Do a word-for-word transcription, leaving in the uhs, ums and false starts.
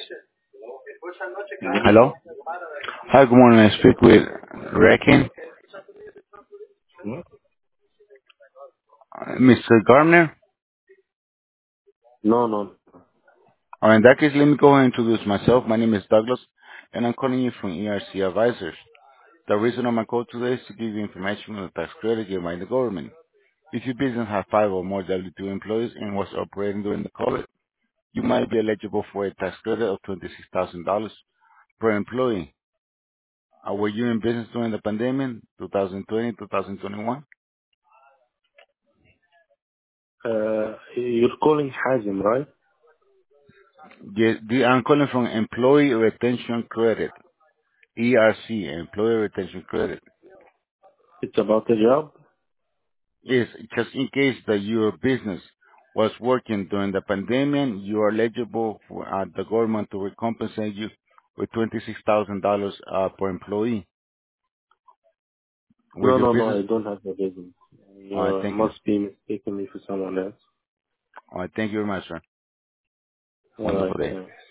Hello. Hi, good morning. I speak with Reckon, Hmm? uh, mister Gardner. No, no. Or in that case, let me go and introduce myself. My name is Douglas, and I'm calling you from E R C Advisors. The reason of my call today is to give you information on the tax credit given by the government. If your business has five or more W two employees and was operating during the COVID, you might be eligible for a tax credit of twenty-six thousand dollars per employee. Uh, were you in business during the pandemic, twenty twenty, twenty twenty-one? Uh, you're calling Hazim, right? Yes, the- I'm calling from Employee Retention Credit. E R C, Employee Retention Credit, It's about a job? is just in case that your business was working during the pandemic, you are eligible for uh, the government to recompensate you with twenty-six thousand dollars uh, per employee. With No, your no, no, business, I don't have a business. all right, You thank you. must be mistaken me for someone else. All right, thank you very much, sir. Wonderful Alright, day. thanks.